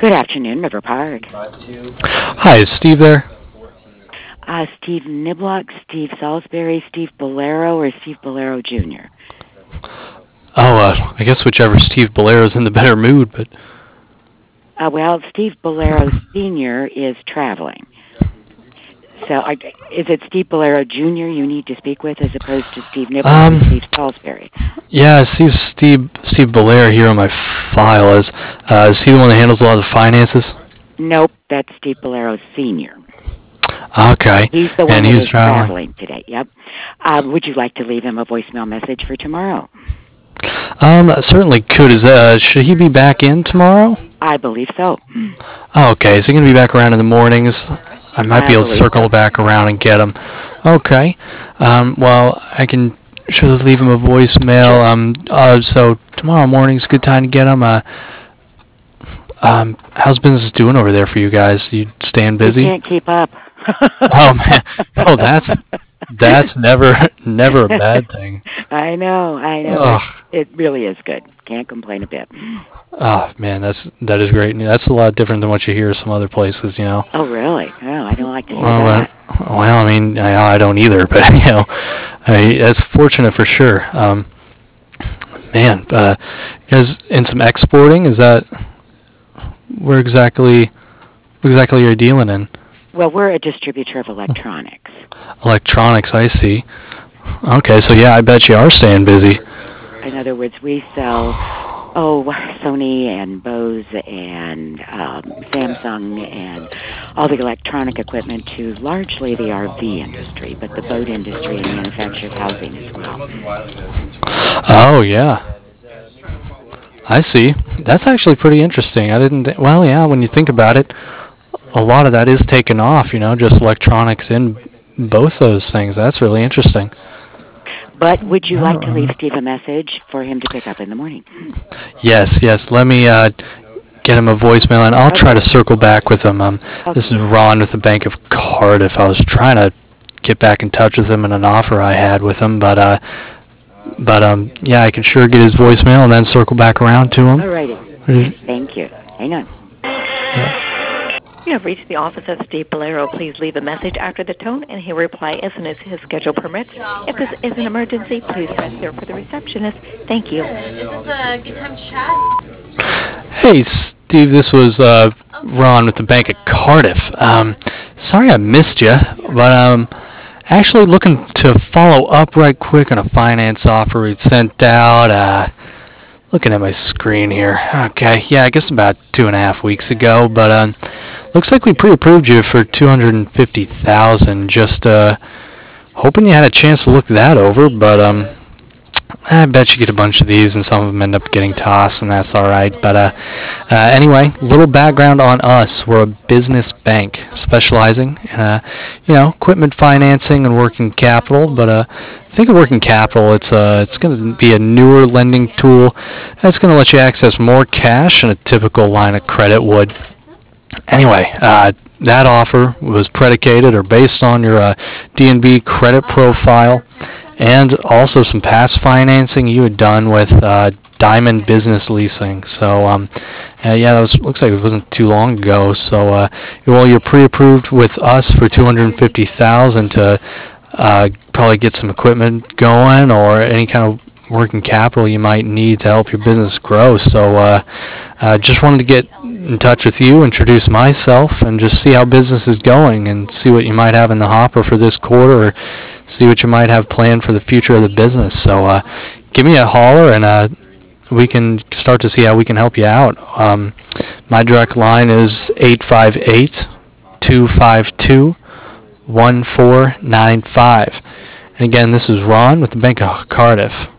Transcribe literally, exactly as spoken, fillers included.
Good afternoon, River Park. Hi, is Steve there? Uh, Steve Niblock, Steve Salisbury, Steve Bolero, or Steve Bolero Junior Oh, uh, I guess whichever Steve Bolero's in the better mood, but... Uh, well, Steve Bolero Senior is traveling. So I, is it Steve Bolero Junior you need to speak with as opposed to Steve Niblock Um, or Steve Salisbury? Yeah, I see Steve, Steve Bolero here on my file. Is, uh, is he the one that handles a lot of the finances? Nope, that's Steve Bolero Senior Okay, He's the one and that he's is traveling. traveling today, yep. Uh, would you like to leave him a voicemail message for tomorrow? Um, certainly could. Is, uh, should he be back in tomorrow? I believe so. Oh, okay, is he going to be back around in the mornings? I might I be able to believe circle so. back around and get him. Okay. Um, well, I can should leave him a voicemail. Um, uh, so tomorrow morning's a good time to get him. Uh, um, how's business doing over there for you guys? You staying busy? You can't keep up. Oh man, oh that's that's never never a bad thing. I know, I know. Oh, It really is good. Can't complain a bit. oh man, that's that is great. That's a lot different than what you hear some other places, you know. Oh, really? Oh, I don't like to hear Well, that. but, well, I mean, I, I don't either, but you know, I, that's fortunate for sure. Um, man, uh, you guys in some exporting? Is that where exactly where exactly you're dealing in? Well, we're a distributor of electronics. Electronics, I see. Okay, so yeah, I bet you are staying busy. In other words, we sell, oh, Sony and Bose and um, Samsung and all the electronic equipment to largely the R V industry, but the boat industry and manufactured housing as well. Oh yeah, I see. That's actually pretty interesting. I didn't. Th- well, yeah, when you think about it, a lot of that is taken off. You know, just electronics in both those things. That's really interesting. But would you like to leave Uh, Steve a message for him to pick up in the morning? yes, yes. Let me uh, get him a voicemail, and I'll try to circle back with him. Um, this is Okay. Ron with the Bank of Cardiff. I was trying to get back in touch with him and an offer I had with him, but uh, but um, yeah, I can sure get his voicemail and then circle back around to him. All righty. Thank you. Hang on. Yeah. You have reached the office of Steve Bolero. Please leave a message after the tone, and he'll reply as soon as his schedule permits. If this is an emergency, please press zero for the receptionist. Thank you. Is this a good time to chat? Hey, Steve, this was uh, Ron with the Bank of Cardiff. Um, sorry I missed you, but um, actually looking to follow up right quick on a finance offer we'd sent out. Uh, looking at my screen here. Okay, yeah, I guess about two and a half weeks ago, but um, looks like we pre-approved you for two hundred fifty thousand dollars. Just uh, hoping you had a chance to look that over, but um, I bet you get a bunch of these, and some of them end up getting tossed, and that's all right. But uh, uh, anyway, little background on us: we're a business bank specializing in, uh, you know, equipment financing and working capital. But uh, think of working capital; it's uh, it's going to be a newer lending tool that's going to let you access more cash than a typical line of credit would. Anyway, uh, that offer was predicated or based on your uh, D N B credit profile, and also some past financing you had done with uh, Diamond Business Leasing. So, um, uh, yeah, that was looks like it wasn't too long ago. So, uh, well, you're pre-approved with us for two hundred fifty thousand dollars to uh, probably get some equipment going or any kind of working capital you might need to help your business grow. So, uh, uh, just wanted to get in touch with you, introduce myself, and just see how business is going and see what you might have in the hopper for this quarter, or see what you might have planned for the future of the business. So uh, give me a holler, and uh, we can start to see how we can help you out. Um, my direct line is eight five eight, two five two, one four nine five. And again, this is Ron with the Bank of Cardiff.